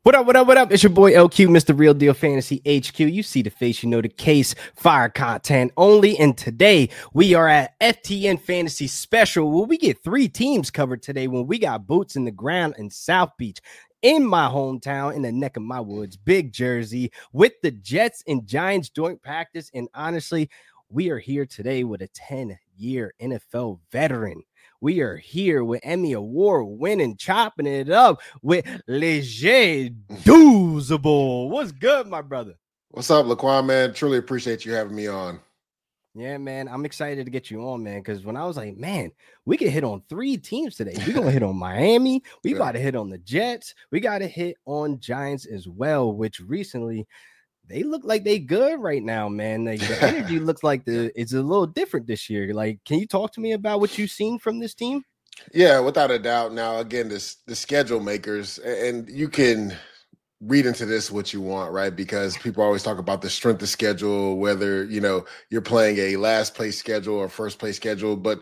What up, what up, what up? It's your boy LQ, Mr. Real Deal Fantasy HQ. You see the face, you know the case. Fire content only. And today we are at FTN Fantasy Special, where we get 3 teams covered today when we got boots in the ground in South Beach, in my hometown, in the neck of my woods, Big Jersey, with the Jets and Giants joint practice. And honestly, we are here today with a 10-year NFL veteran. We are here with Emmy Award winning, chopping it up with Leger Doozable. What's good, my brother? What's up, Laquan, man? Truly appreciate you having me on. Yeah, man. I'm excited to get you on, man, because when I was like, man, we could hit on 3 teams today. We're going to hit on Miami. We about to hit on the Jets. We got to hit on Giants as well, which recently they look like they good right now, man. Like the energy looks like it's a little different this year. Like, can you talk to me about what you've seen from this team? Yeah, without a doubt. Now, again, the schedule makers, and you can read into this what you want, right? Because people always talk about the strength of schedule, whether, you're playing a last place schedule or first place schedule. But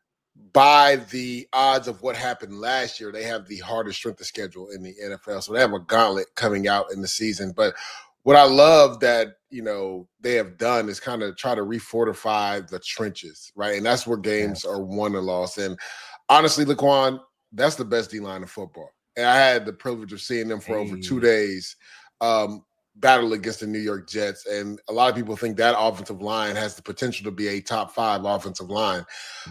by the odds of what happened last year, they have the hardest strength of schedule in the NFL. So they have a gauntlet coming out in the season. But what I love that, they have done is kind of try to refortify the trenches, right? And that's where games are won and lost. And honestly, Laquan, that's the best D-line in football. And I had the privilege of seeing them for over 2 days battle against the New York Jets. And a lot of people think that offensive line has the potential to be a top 5 offensive line.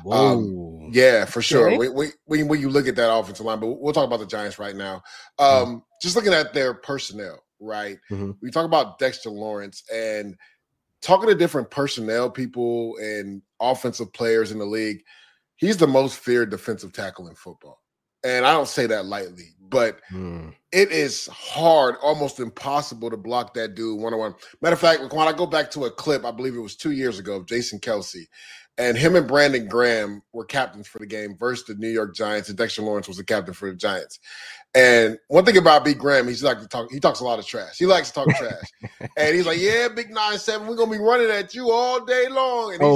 Yeah, for sure. When you look at that offensive line, but we'll talk about the Giants right now. Just looking at their personnel, right? We talk about Dexter Lawrence and talking to different personnel people and offensive players in the league. He's the most feared defensive tackle in football. And I don't say that lightly, but it is hard, almost impossible to block that dude one-on-one. Matter of fact, when I go back to a clip, I believe it was 2 years ago, of Jason Kelce, and him and Brandon Graham were captains for the game versus the New York Giants, and Dexter Lawrence was the captain for the Giants. And one thing about Big Graham, he talks a lot of trash. He likes to talk trash. And he's like, yeah, Big 9-7, we're going to be running at you all day long. And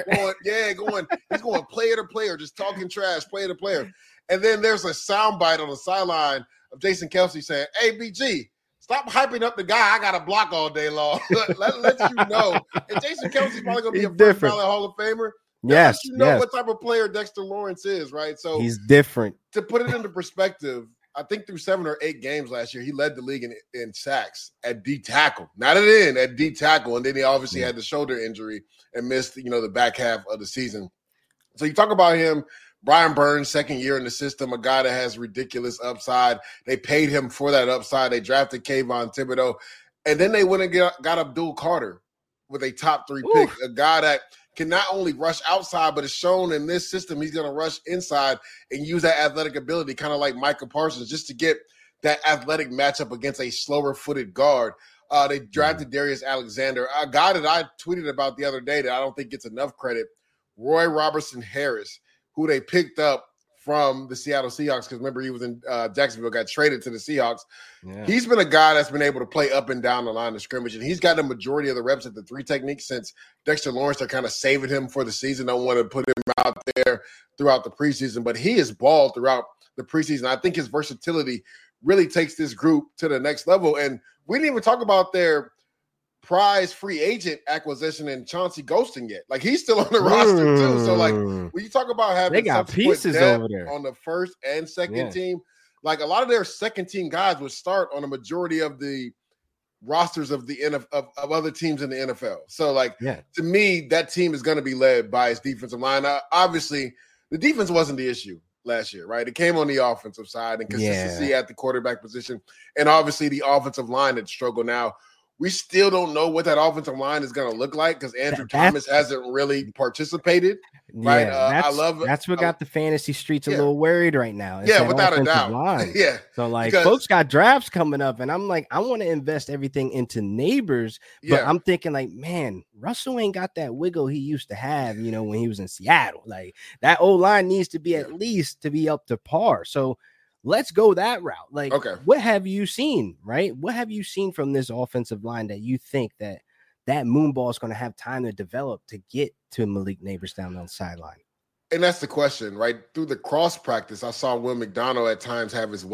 he's going player to player, just talking trash, player to player. And then there's a soundbite on the sideline of Jason Kelce saying, hey, BG, stop hyping up the guy I got to block all day long. let you know. And Jason Kelce's probably going to be a first-ballot Hall of Famer. Yes. You know what type of player Dexter Lawrence is, right? So he's different. To put it into perspective, I think through 7 or 8 games last year, he led the league in sacks at D tackle, not at D tackle. And then he obviously had the shoulder injury and missed, the back half of the season. So you talk about him, Brian Burns, second year in the system, a guy that has ridiculous upside. They paid him for that upside. They drafted Kayvon Thibodeau. And then they went and got Abdul Carter with a top 3 pick, a guy that can not only rush outside, but it's shown in this system he's going to rush inside and use that athletic ability, kind of like Micah Parsons, just to get that athletic matchup against a slower-footed guard. They drafted Darius Alexander, a guy that I tweeted about the other day that I don't think gets enough credit, Roy Robertson Harris, who they picked up from the Seattle Seahawks, because remember he was in Jacksonville, got traded to the Seahawks. Yeah. He's been a guy that's been able to play up and down the line of scrimmage, and he's got the majority of the reps at the 3 technique since Dexter Lawrence, they're kind of saving him for the season. Don't want to put him out there throughout the preseason, but he has balled throughout the preseason. I think his versatility really takes this group to the next level. And we didn't even talk about their prize free agent acquisition and Chauncey Golston yet. Like, he's still on the roster too. So like when you talk about having they got pieces over there on the first and second team, like a lot of their second team guys would start on a majority of the rosters of the of other teams in the NFL. So like to me, that team is going to be led by its defensive line. Obviously, the defense wasn't the issue last year, right? It came on the offensive side and consistency at the quarterback position, and obviously the offensive line that struggle now. We still don't know what that offensive line is going to look like because Andrew Thomas hasn't really participated. Right? That's what got the fantasy streets a little worried right now. It's without a doubt. Line. So like folks got drafts coming up, and I'm like, I want to invest everything into Neighbors, but I'm thinking like, man, Russell ain't got that wiggle he used to have, when he was in Seattle. Like that old line needs to be at least to be up to par. So let's go that route. Like, what have you seen, right? What have you seen from this offensive line that you think that moonball is going to have time to develop to get to Malik Neighbors down on the sideline? And that's the question, right? Through the cross practice, I saw Will McDonald at times have his way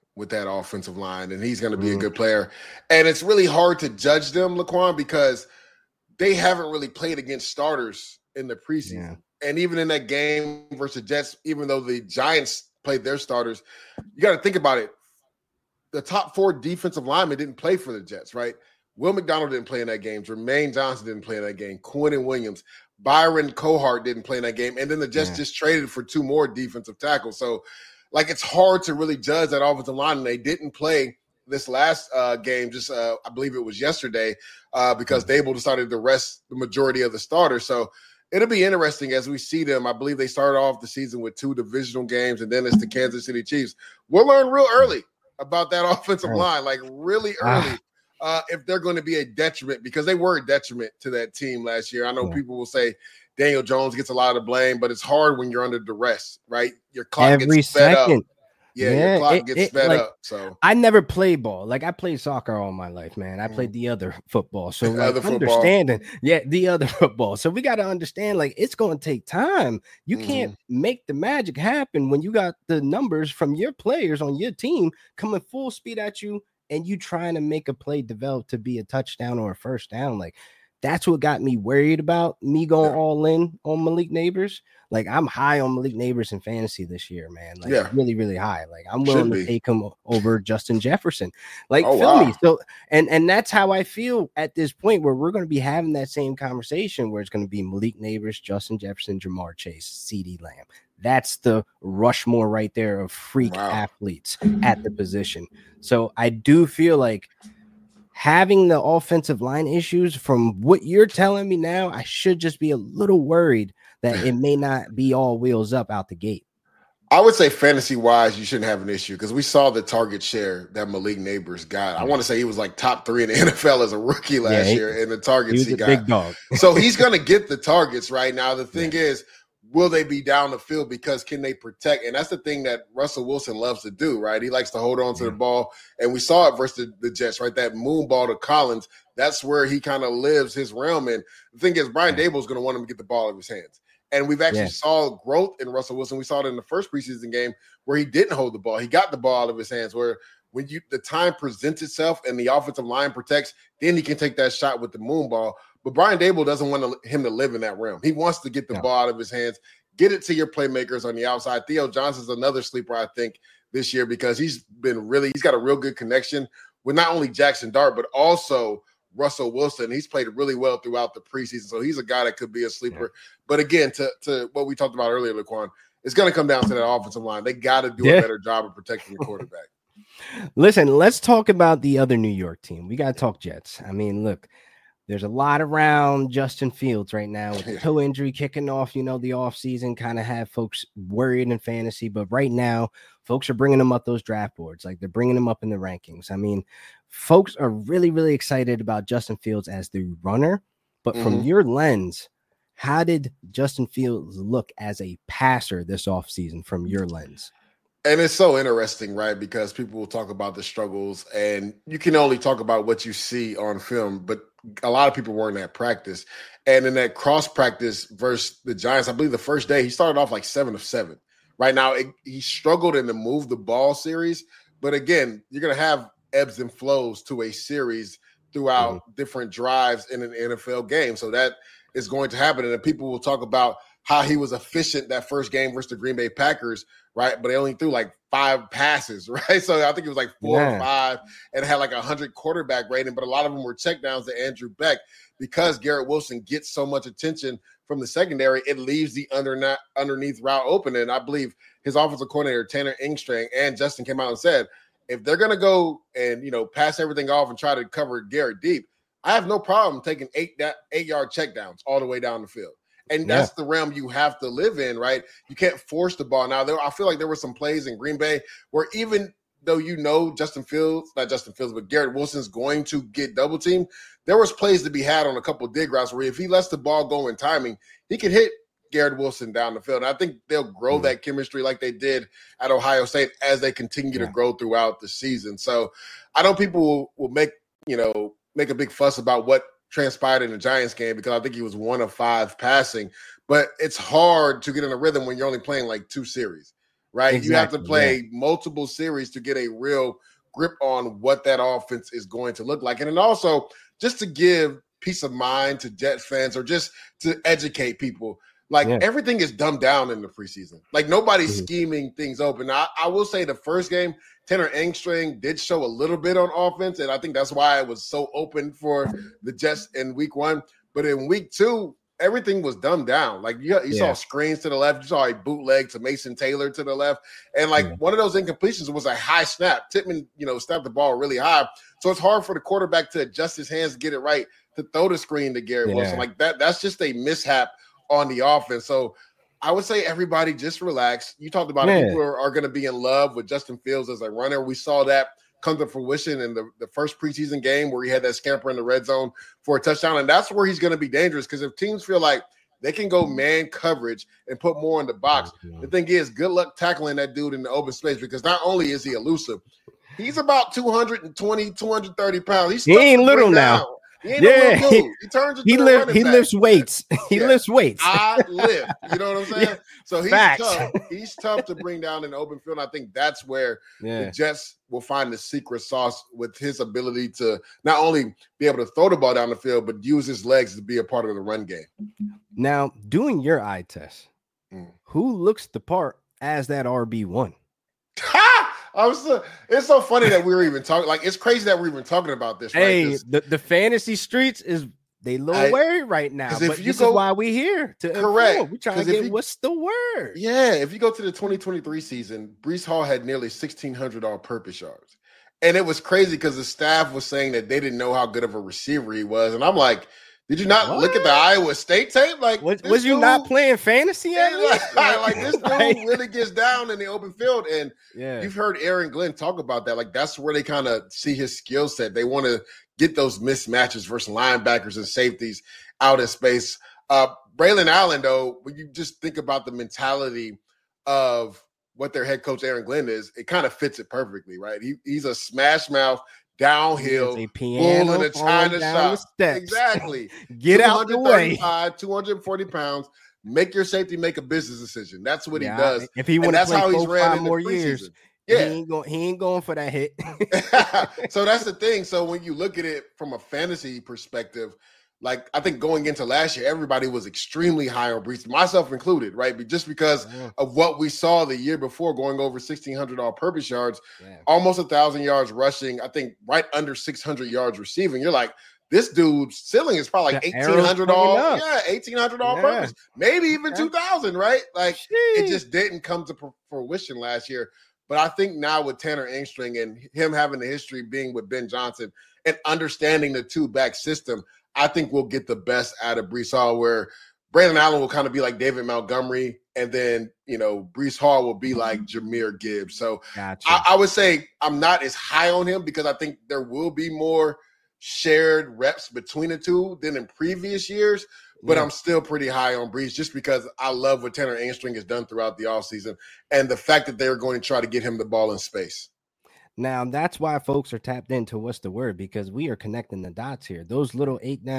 with that offensive line, and he's going to be a good player. And it's really hard to judge them, Laquan, because they haven't really played against starters in the preseason. Yeah. And even in that game versus Jets, even though the Giants played their starters, you got to think about it. The top 4 defensive linemen didn't play for the Jets, right? Will McDonald didn't play in that game. Jermaine Johnson didn't play in that game. Quentin Williams. Byron Cohart didn't play in that game. And then the Jets just traded for 2 more defensive tackles. So, like, it's hard to really judge that offensive line. And they didn't play this last game, just I believe it was yesterday, because Dable decided to rest the majority of the starters. So it'll be interesting as we see them. I believe they started off the season with 2 divisional games, and then it's the Kansas City Chiefs. We'll learn real early about that offensive line, like really early, if they're going to be a detriment, because they were a detriment to that team last year. I know people will say Daniel Jones gets a lot of blame, but it's hard when you're under duress, right? Your clock gets sped up. Your clock gets sped up. So I never played ball. Like, I played soccer all my life, man. I played the other football. So like, understanding, the other football. So we got to understand, like, it's going to take time. You can't make the magic happen when you got the numbers from your players on your team coming full speed at you, and you trying to make a play develop to be a touchdown or a first down. Like, that's what got me worried about me going all in on Malik Nabers. Like, I'm high on Malik Nabers in fantasy this year, man. Like, really, really high. Like, I'm willing to take him over Justin Jefferson. Like, me. So, and that's how I feel at this point, where we're going to be having that same conversation, where it's going to be Malik Nabers, Justin Jefferson, Jamar Chase, CeeDee Lamb. That's the Rushmore right there of freak athletes at the position. So I do feel like having the offensive line issues, from what you're telling me now, I should just be a little worried that it may not be all wheels up out the gate. I would say fantasy-wise, you shouldn't have an issue, because we saw the target share that Malik Nabers got. I want to say he was like top 3 in the NFL as a rookie last year in the targets he got. Big dog. So he's going to get the targets right now. The thing is, will they be down the field, because can they protect? And that's the thing that Russell Wilson loves to do, right? He likes to hold on to the ball. And we saw it versus the Jets, right? That moon ball to Collins, that's where he kind of lives his realm. And the thing is, Brian Dable is going to want him to get the ball out of his hands. And we've actually saw growth in Russell Wilson. We saw it in the first preseason game where he didn't hold the ball. He got the ball out of his hands, where when the time presents itself and the offensive line protects, then he can take that shot with the moon ball. But Brian Dable doesn't want him to live in that realm. He wants to get the ball out of his hands, get it to your playmakers on the outside. Theo Johnson's another sleeper, I think, this year, because he's got a real good connection with not only Jackson Dart, but also Russell Wilson. He's played really well throughout the preseason. So he's a guy that could be a sleeper. Yeah. But again, to what we talked about earlier, Laquan, it's going to come down to that offensive line. They got to do a better job of protecting the quarterback. Listen, let's talk about the other New York team. We got to talk Jets. I mean, look, there's a lot around Justin Fields right now with the toe injury kicking off. You know, the offseason kind of have folks worried in fantasy. But right now, folks are bringing him up those draft boards. Like, they're bringing him up in the rankings. I mean, folks are really, really excited about Justin Fields as the runner. But from your lens, how did Justin Fields look as a passer this offseason from your lens? And it's so interesting, right? Because people will talk about the struggles, and you can only talk about what you see on film, but a lot of people weren't at practice. And in that cross practice versus the Giants, I believe the first day he started off like 7 of 7. Right now, he struggled in the move the ball series. But again, you're going to have ebbs and flows to a series throughout different drives in an NFL game. So that is going to happen. And then people will talk about how he was efficient that first game versus the Green Bay Packers, right? But they only threw like 5 passes, right? So I think it was like 4 or 5, and had like 100 quarterback rating, but a lot of them were checkdowns to Andrew Beck. Because Garrett Wilson gets so much attention from the secondary, it leaves the underneath route open. And I believe his offensive coordinator, Tanner Engstrand, and Justin came out and said, if they're going to go and, pass everything off and try to cover Garrett deep, I have no problem taking 8-yard checkdowns all the way down the field. And that's the realm you have to live in, right? You can't force the ball. Now, I feel like there were some plays in Green Bay where, even though not Justin Fields, but Garrett Wilson's going to get double teamed, there was plays to be had on a couple of dig routes where if he lets the ball go in timing, he could hit Garrett Wilson down the field. And I think they'll grow that chemistry like they did at Ohio State as they continue to grow throughout the season. So I know people will make a big fuss about what transpired in the Giants game, because I think he was 1 of 5 passing, but it's hard to get in a rhythm when you're only playing like 2 series, right? Exactly, you have to play multiple series to get a real grip on what that offense is going to look like. And then also just to give peace of mind to Jets fans or just to educate people, like everything is dumbed down in the preseason. Like nobody's scheming things open. I will say the first game, Tanner Engstrand did show a little bit on offense, and I think that's why it was so open for the Jets in week 1. But in week 2, everything was dumbed down. Like you saw screens to the left, you saw a bootleg to Mason Taylor to the left, and like one of those incompletions was a high snap. Tippmann, snapped the ball really high, so it's hard for the quarterback to adjust his hands to get it right to throw the screen to Garrett Wilson. Like that's just a mishap on the offense. So I would say everybody just relax. You talked about it. People are going to be in love with Justin Fields as a runner. We saw that come to fruition in the first preseason game where he had that scamper in the red zone for a touchdown. And that's where he's going to be dangerous because if teams feel like they can go man coverage and put more in the box, the thing is, good luck tackling that dude in the open space because not only is he elusive, he's about 220, 230 pounds. He ain't little now. He ain't a little dude. He turns into a running back. He lifts weights. He lifts weights. I lift. You know what I'm saying? So he's tough. He's tough to bring down in the open field. And I think that's where the Jets will find the secret sauce with his ability to not only be able to throw the ball down the field, but use his legs to be a part of the run game. Now, doing your eye test, who looks the part as that RB1? It's so funny that we were even talking. Like, it's crazy that we're even talking about this. Hey, the fantasy streets they little worried right now. But this is why we here to correct. We're trying to get what's the word. Yeah, if you go to the 2023 season, Breece Hall had nearly 1,600 all-purpose yards, and it was crazy because the staff was saying that they didn't know how good of a receiver he was, and I'm like, did you not look at the Iowa State tape? Like, was you not playing fantasy at least? Like this dude really gets down in the open field, and you've heard Aaron Glenn talk about that. Like that's where they kind of see his skill set. They want to get those mismatches versus linebackers and safeties out in space. Braylon Allen, though, when you just think about the mentality of what their head coach Aaron Glenn is, it kind of fits it perfectly, right? He's a smash mouth. Downhill, bull in a China shop. Exactly. Get out the way. 240 pounds. Make your safety make a business decision. That's what he does. If he wants to play 4-5 more years, he ain't going for that hit. So that's the thing. So when you look at it from a fantasy perspective, like I think going into last year, everybody was extremely high on Breece, myself included, right? But just because of what we saw the year before, going over 1,600 all-purpose yards, almost 1,000 yards rushing, I think right under 600 yards receiving. You're like, this dude's ceiling is probably like 1,800 1,800 all-purpose, maybe even 2,000, right? Like it just didn't come to fruition last year. But I think now with Tanner Engstrand and him having the history being with Ben Johnson and understanding the two-back system, I think we'll get the best out of Breece Hall, where Braylon Allen will kind of be like David Montgomery, and then, Breece Hall will be like Jahmyr Gibbs. So I would say I'm not as high on him because I think there will be more shared reps between the two than in previous years, but I'm still pretty high on Breece just because I love what Tanner Engstrand has done throughout the offseason and the fact that they're going to try to get him the ball in space. Now, that's why folks are tapped into what's the word, because we are connecting the dots here. Those little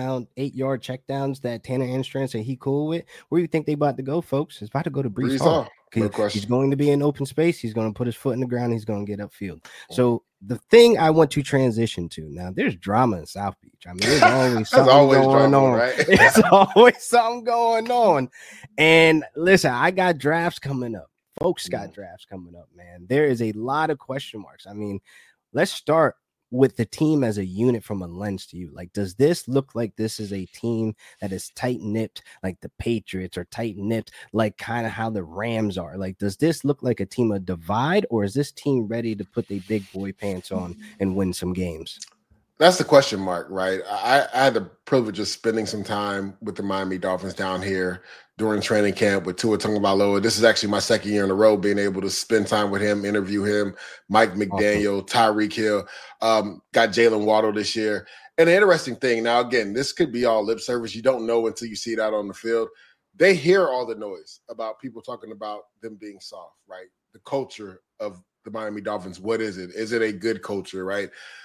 8-yard check downs that Tanner Engstrand said he cool with, where do you think they about to go, folks? It's about to go to Breece Hall. No question. He's going to be in open space. He's going to put his foot in the ground. He's going to get upfield. So the thing I want to transition to now, there's drama in South Beach. I mean, there's always something going on. Right? There's always something going on. And listen, I got drafts coming up. Folks got drafts coming up, man. There is a lot of question marks. I mean, let's start with the team as a unit from a lens to you. Like, does this look like this is a team that is tight-knit like the Patriots, or tight-knit like kind of how the Rams are? Like, does this look like a team of divide, or is this team ready to put their big boy pants on and win some games? That's the question mark, right? I had the privilege of spending some time with the Miami Dolphins down here during training camp with Tua Tagovailoa. This is actually my second year in a row being able to spend time with him, interview him, Mike McDaniel, Tyreek Hill, got Jalen Waddle this year. And the interesting thing, now, again, this could be all lip service. You don't know until you see it out on the field. They hear all the noise about people talking about them being soft, right? The culture of the Miami Dolphins, what is it? Is it a good culture, right?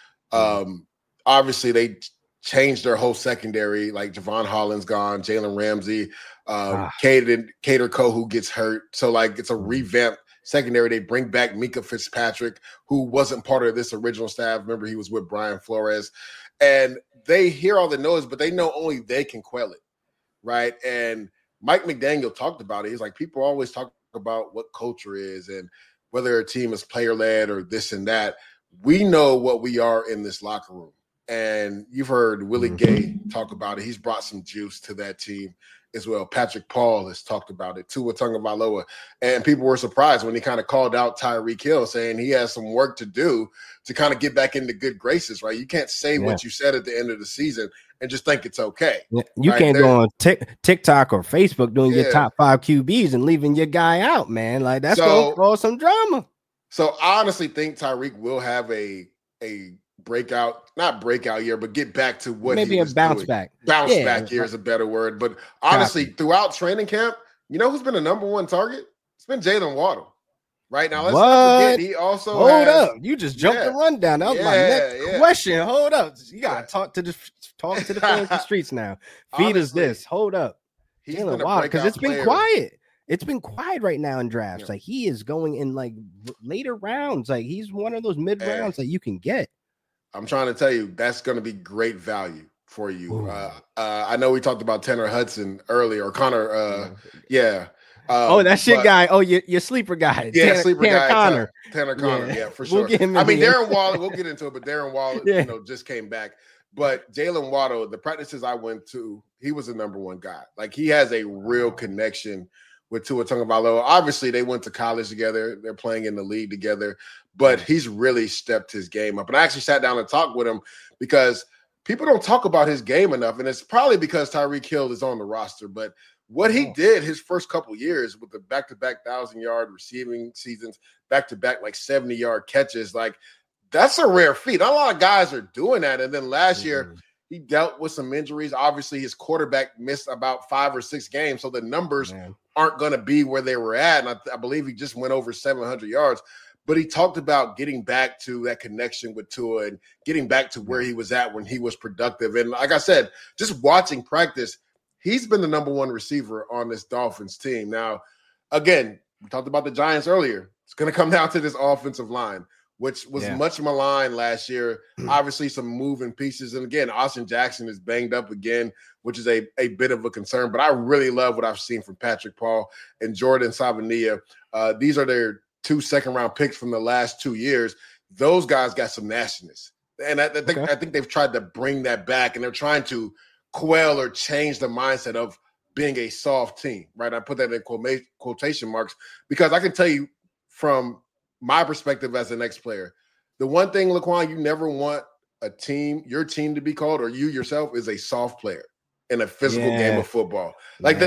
Obviously, they changed their whole secondary. Like Javon Holland's gone, Jalen Ramsey, Cater Coe who gets hurt. So, like, it's a revamped secondary. They bring back Mika Fitzpatrick, who wasn't part of this original staff. Remember, he was with Brian Flores. And they hear all the noise, but they know only they can quell it, right? And Mike McDaniel talked about it. He's like, people always talk about what culture is and whether a team is player-led or this and that. We know what we are in this locker room. And you've heard Willie Gay talk about it. He's brought some juice to that team as well. Patrick Paul has talked about it, Tua Tagovailoa. And people were surprised when he kind of called out Tyreek Hill, saying he has some work to do to kind of get back into good graces, right? You can't say what you said at the end of the season and just think it's okay. You right? can't go on TikTok or Facebook doing your top 5 QBs and leaving your guy out, man. Like, that's going to cause some drama. So I honestly think Tyreek will have a not breakout year, but get back to what maybe he was a bounce doing. back. Bounce back year is a better word. But honestly, throughout training camp, you know who's been the number one target? It's been Jalen Waddle. Right now, let's not forget, he also hold up. You just jumped the rundown. That was my next question. Hold up. You gotta talk to the fantasy streets now. Feed us this. Hold up. Jalen Waddle, because it's been quiet. It's been quiet right now in drafts. Yeah. Like, he is going in like later rounds. Like, he's one of those mid rounds that you can get. I'm trying to tell you, that's going to be great value for you. I know we talked about Tanner Hudson earlier, or Connor. That's your guy. Oh, your sleeper guy. Yeah, Tanner, sleeper Tanner guy. Connor. Tanner Connor. Yeah, for sure. Darren Waller. We'll get into it, but Darren Waller, just came back. But Jalen Waddle, the practices I went to, he was the number one guy. Like, he has a real connection with Tua Tagovailoa. Obviously, they went to college together. They're playing in the league together. But he's really stepped his game up. And I actually sat down and talked with him because people don't talk about his game enough. And it's probably because Tyreek Hill is on the roster. But what he did his first couple years with the back-to-back 1,000-yard receiving seasons, back-to-back like 70-yard catches, like, that's a rare feat. Not a lot of guys are doing that. And then last year, he dealt with some injuries. Obviously, his quarterback missed about 5 or 6 games, so the numbers aren't going to be where they were at. And I believe he just went over 700 yards. But he talked about getting back to that connection with Tua and getting back to where he was at when he was productive. And like I said, just watching practice, he's been the number one receiver on this Dolphins team. Now, again, we talked about the Giants earlier. It's going to come down to this offensive line, which was much maligned last year. Obviously, some moving pieces. And again, Austin Jackson is banged up again, which is a bit of a concern. But I really love what I've seen from Patrick Paul and Jordan Savania. These are their 2 second-round picks from the last 2 years. Those guys got some nastiness. And I think they've tried to bring that back, and they're trying to quell or change the mindset of being a soft team, right? I put that in quotation marks because I can tell you from my perspective as an ex-player, the one thing, Laquan, you never want your team to be called, or you yourself, is a soft player in a physical game of football. Like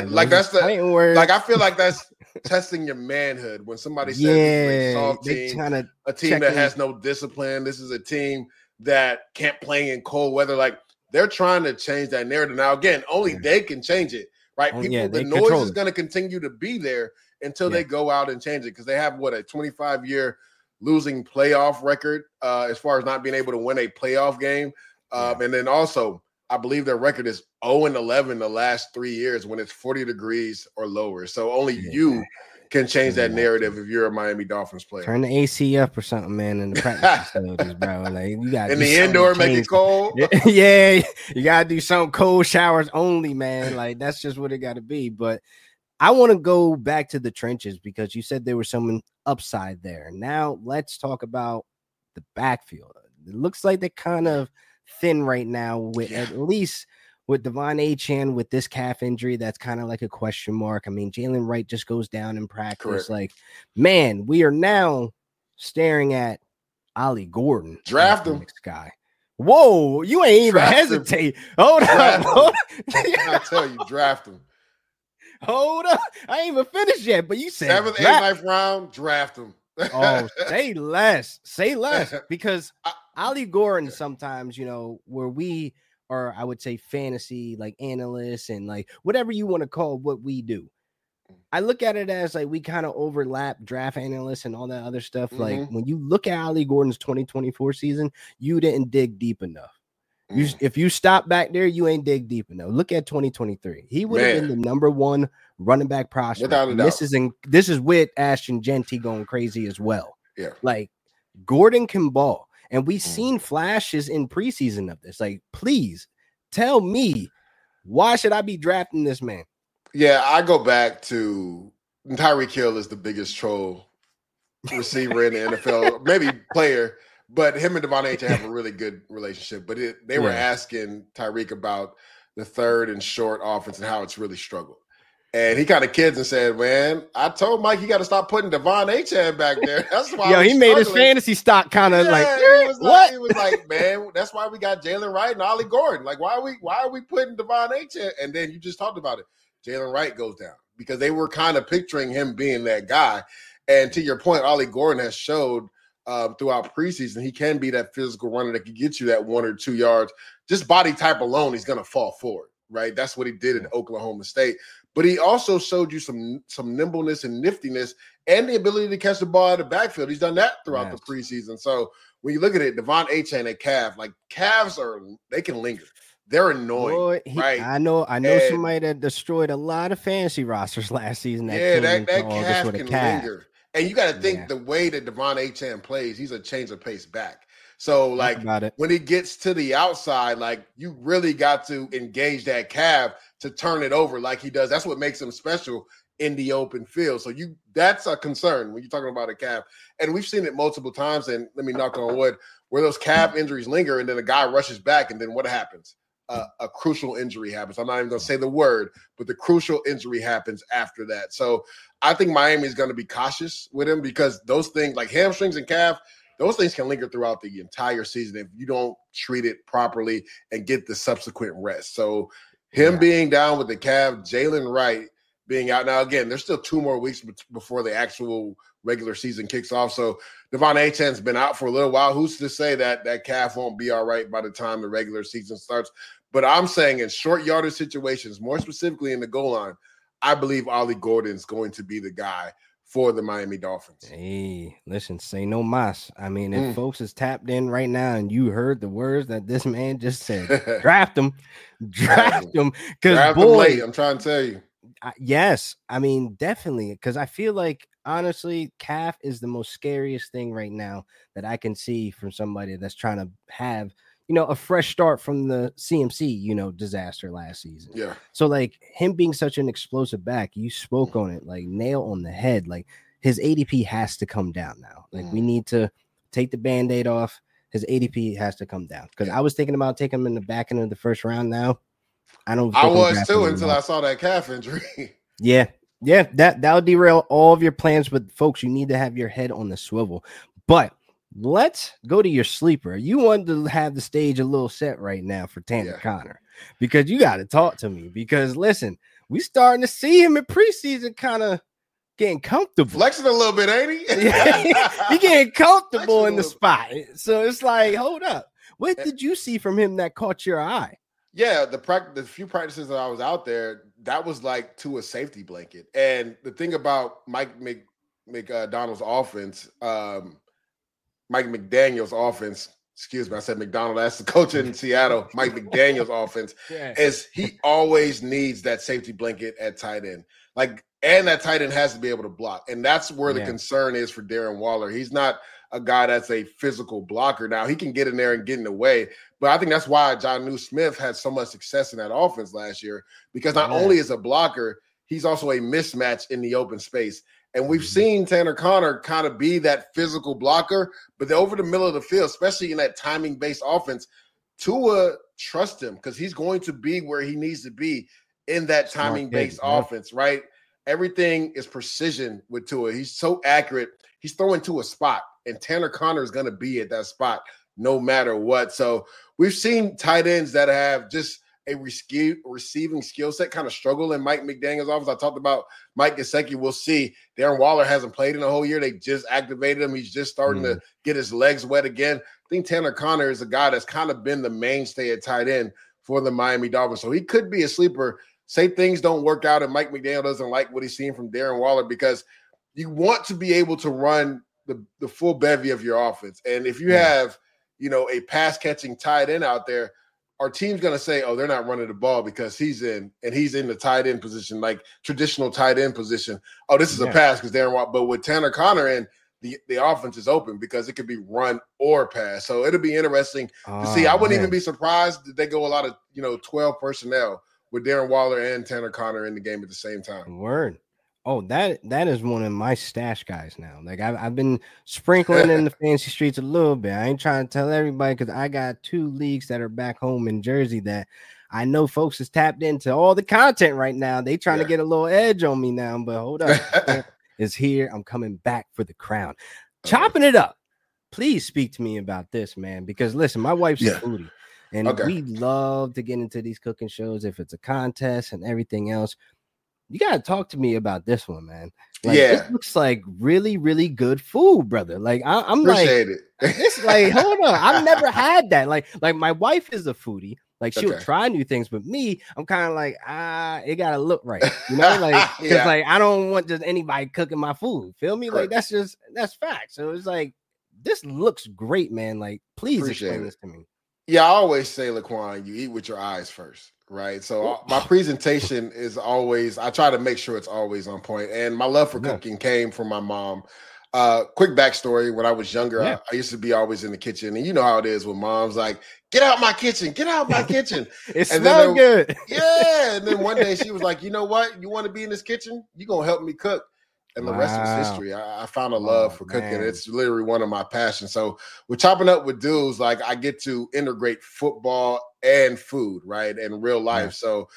I feel like that's testing your manhood when somebody says this is a soft team, a team that has no discipline. This is a team that can't play in cold weather. Like, they're trying to change that narrative. Now, again, only they can change it, right? The noise is going to continue to be there until they go out and change it, because they have, a 25-year losing playoff record as far as not being able to win a playoff game. And then also, I believe their record is 0-11 the last 3 years when it's 40 degrees or lower. So only you can change that narrative if you're a Miami Dolphins player. Turn the AC up or something, man, in the practice facilities, bro. Like, you got in the indoor, make it cold. Yeah, you got to do some cold showers only, man. Like, that's just what it got to be. But I want to go back to the trenches because you said there was some upside there. Now let's talk about the backfield. It looks like they're kind of thin right now, with at least with Devon Achane with this calf injury. That's kind of like a question mark. I mean, Jalen Wright just goes down in practice. Correct. Like, man, we are now staring at Ollie Gordon. Draft him. Next guy. Whoa, you ain't even hesitate. Hold on. I tell you, draft him. Hold up. I ain't even finished yet, but you said 7th, 8th, 9th round, draft him. Say less. Because Ollie Gordon sometimes, where we are, I would say, fantasy like analysts and like whatever you want to call what we do. I look at it as like we kind of overlap draft analysts and all that other stuff. Like, when you look at Ollie Gordon's 2024 season, you didn't dig deep enough. If you stop back there, you ain't dig deep enough. Look at 2023. He would have been the number one running back prospect. Without a doubt. This is with Ashton Genty going crazy as well. Yeah. Like Gordon can ball. And we've seen flashes in preseason of this. Like, please tell me, why should I be drafting this man? Yeah, I go back to Tyreek Hill is the biggest troll receiver in the NFL, maybe player. But him and Devon Achane have a really good relationship. But they were asking Tyreek about the third and short offense and how it's really struggled. And he kind of kids and said, man, I told Mike you got to stop putting Devon Achane back there. That's why he made his fantasy stock kind of what? He was like, man, that's why we got Jalen Wright and Ollie Gordon. Like, why are we putting Devon Achane? And then you just talked about it. Jalen Wright goes down because they were kind of picturing him being that guy. And to your point, Ollie Gordon has showed throughout preseason, he can be that physical runner that can get you that 1 or 2 yards. Just body type alone, he's going to fall forward, right? That's what he did in Oklahoma State. But he also showed you some nimbleness and niftiness and the ability to catch the ball out of the backfield. He's done that throughout the preseason. So when you look at it, Devon Achane and calf, like calves they can linger. They're annoying, right? I know somebody that destroyed a lot of fantasy rosters last season. That calf can linger. And you got to think the way that Devon Achane plays, he's a change of pace back. So, like, when he gets to the outside, like, you really got to engage that calf to turn it over like he does. That's what makes him special in the open field. So that's a concern when you're talking about a calf. And we've seen it multiple times, and let me knock on wood, where those calf injuries linger and then the guy rushes back, and then what happens? A crucial injury happens. I'm not even going to say the word, but the crucial injury happens after that. So I think Miami is going to be cautious with him because those things like hamstrings and calf, those things can linger throughout the entire season if you don't treat it properly and get the subsequent rest. So him being down with the calf, Jalen Wright being out. Now, again, there's still 2 more weeks before the actual regular season kicks off. So Devon Achane's been out for a little while. Who's to say that calf won't be all right by the time the regular season starts? But I'm saying in short yardage situations, more specifically in the goal line, I believe Ollie Gordon's going to be the guy for the Miami Dolphins. Hey, listen, say no mas. I mean, if folks is tapped in right now and you heard the words that this man just said, draft him. Because draft him late, I'm trying to tell you. Yes, I mean, definitely. Because I feel like, honestly, calf is the most scariest thing right now that I can see from somebody that's trying to have a fresh start from the CMC, disaster last season. Yeah. So like him being such an explosive back, you spoke on it, like nail on the head. Like his ADP has to come down now. Like we need to take the Band-Aid off. His ADP has to come down because I was thinking about taking him in the back end of the first round. Now I was too until I saw that calf injury. Yeah. That'll derail all of your plans. But folks, you need to have your head on the swivel. But let's go to your sleeper. You want to have the stage a little set right now for Tanner Conner because you got to talk to me because listen, we starting to see him in preseason kind of getting comfortable. Flexing a little bit, ain't he? He getting comfortable in the spot. So it's like, hold up. What did you see from him that caught your eye? Yeah, the few practices that I was out there, that was like to a safety blanket. And the thing about Mike McDonald's offense, Mike McDaniel's offense, excuse me, I said McDonald, that's the coach in Seattle, Mike McDaniel's offense, is he always needs that safety blanket at tight end. And that tight end has to be able to block. And that's where the concern is for Darren Waller. He's not a guy that's a physical blocker. Now, he can get in there and get in the way, but I think that's why Jonnu Smith had so much success in that offense last year, because not only is a blocker, he's also a mismatch in the open space. And we've seen Tanner Conner kind of be that physical blocker, but over the middle of the field, especially in that timing-based offense, Tua trust him because he's going to be where he needs to be in that timing-based offense, right? Everything is precision with Tua. He's so accurate. He's throwing to a spot, and Tanner Conner is going to be at that spot no matter what. So we've seen tight ends that have just a receiving skill set kind of struggle in Mike McDaniel's office. I talked about Mike Gesicki. We'll see. Darren Waller hasn't played in a whole year. They just activated him. He's just starting to get his legs wet again. I think Tanner Conner is a guy that's kind of been the mainstay at tight end for the Miami Dolphins. So he could be a sleeper. Say things don't work out and Mike McDaniel doesn't like what he's seen from Darren Waller, because you want to be able to run the full bevy of your offense. And if you have, a pass catching tight end out there, are teams going to say, oh, they're not running the ball because he's in the tight end position, like traditional tight end position. Oh, this is a pass because Darren Waller. But with Tanner Conner in, the offense is open because it could be run or pass. So it'll be interesting to see. I wouldn't even be surprised that they go a lot of 12 personnel with Darren Waller and Tanner Conner in the game at the same time. Word. Oh, that is one of my stash guys now. Like I've been sprinkling in the fancy streets a little bit. I ain't trying to tell everybody because I got 2 leagues that are back home in Jersey that I know folks is tapped into all the content right now. They trying to get a little edge on me now, but hold up. Is here. I'm coming back for the crown. Chopping it up. Please speak to me about this, man, because listen, my wife's a foodie and we love to get into these cooking shows if it's a contest and everything else. You got to talk to me about this one, man. Like, it looks like really, really good food, brother. Like I'm Appreciate it. It's like, hold on. I've never had that. Like my wife is a foodie. Like she'll try new things, but me, I'm kind of like, it gotta look right, like because like I don't want just anybody cooking my food. Feel me? Like that's fact. So it's like this looks great, man. Like please explain this to me. Yeah, I always say, Laquan, you eat with your eyes first, right? So my presentation is always, I try to make sure it's always on point. And my love for cooking came from my mom. Quick backstory: when I was younger, I used to be always in the kitchen, and you know how it is with moms, like, get out my kitchen, get out my kitchen. It smells good. Yeah. And then one day she was like, you know what? You want to be in this kitchen? You're going to help me cook. And the rest is history. I found a love for cooking. Man. It's literally one of my passions. So with Chopping Up with Dudes, like I get to integrate football and food, right? And real life. So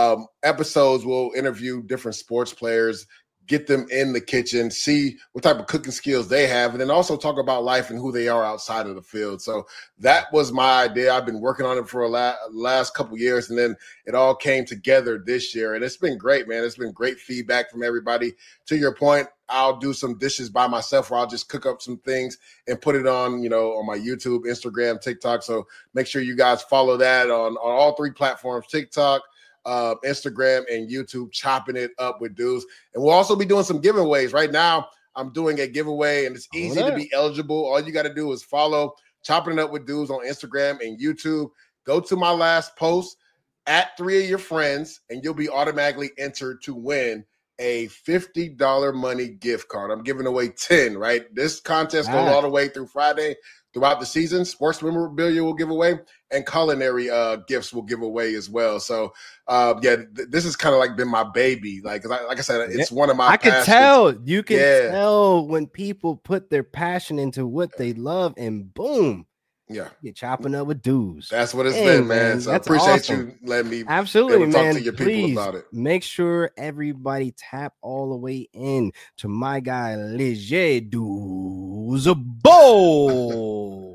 episodes will interview different sports players, get them in the kitchen, see what type of cooking skills they have, and then also talk about life and who they are outside of the field. So that was my idea. I've been working on it for a last couple of years, and then it all came together this year. And it's been great, man. It's been great feedback from everybody. To your point, I'll do some dishes by myself, where I'll just cook up some things and put it on, on my YouTube, Instagram, TikTok. So make sure you guys follow that on all 3 platforms, TikTok, Instagram, and YouTube, Chopping It Up with Dudes. And we'll also be doing some giveaways. Right now, I'm doing a giveaway, and it's easy to be eligible. All you got to do is follow Chopping It Up with Dudes on Instagram and YouTube. Go to my last post, at 3 of your friends, and you'll be automatically entered to win a $50 money gift card. I'm giving away 10, right? This contest goes all the way through Friday. Throughout the season, sports memorabilia will give away, and culinary gifts will give away as well. So, this has kind of like been my baby. Like I said, it's one of my passions. I can tell. You can tell when people put their passion into what they love, and boom. Yeah, you're Chopping Up with Dudes. That's what it's been, man. So I appreciate you letting me talk to your people about it. Make sure everybody tap all the way in to my guy, Leger Dudes Bowl.